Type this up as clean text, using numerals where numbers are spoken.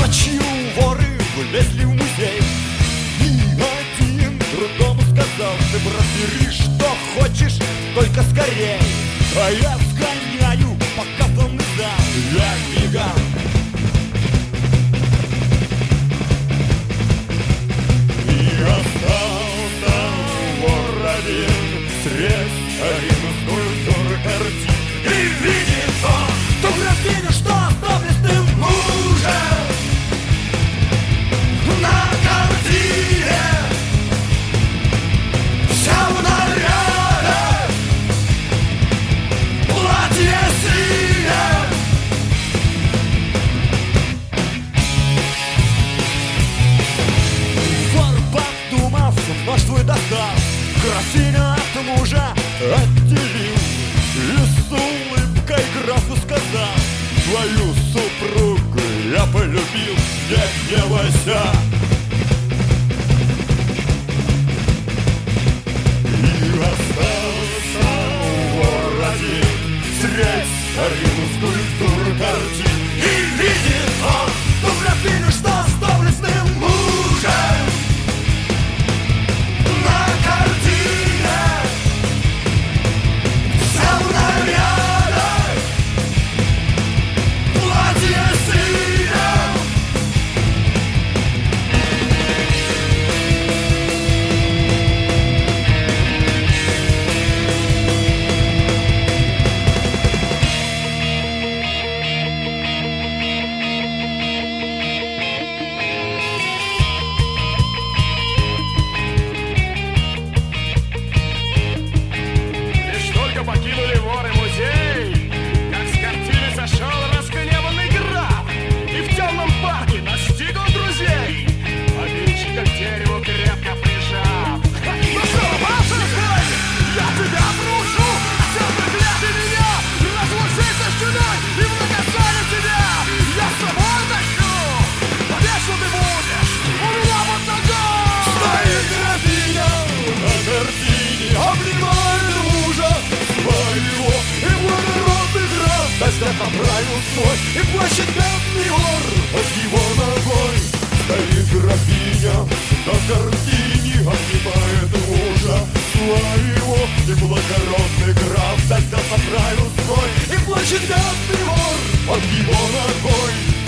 Ночью воры влезли в музей, и один другому сказал: ты, брат, бери, что хочешь, только скорей. А я сгоняю, пока полный зал, я мигом. И остался вор один средь римскую тур картин. И видит он ту графиню, что доблестным мужем на картине, вся в нарядах, платье синее. Вор, подумав, нож свой достал, графиню от мужа отделил и с улыбкой графу сказал: твою супругу я полюбил, не гневайся. И остался вор один средь римскую тур картин. И видит он ту графиню, что с доблестным мужем на картине, вся в нарядах, платье синее. Лишь только покинули воры музей, как с картины сошел разгневанный граф и в темном парке настиг он друзей, обидчика к дереву крепко прижав. Ну что, рвался разбойник? Я тебя брошу! Все проклятый меня! Разложи за стеной и в наказание тебя! Я с собой тащу! Повешу ты будешь! У меня под ногой! Стоит графиня на картине, обнимает мужа своего, и благородный граф тогда поправил свой, и плачет бедный вор от его ногой. Стоит графиня на картине, обнимает мужа своего, и благородный граф тогда поправил свой, и плачет бедный вор от его ногой.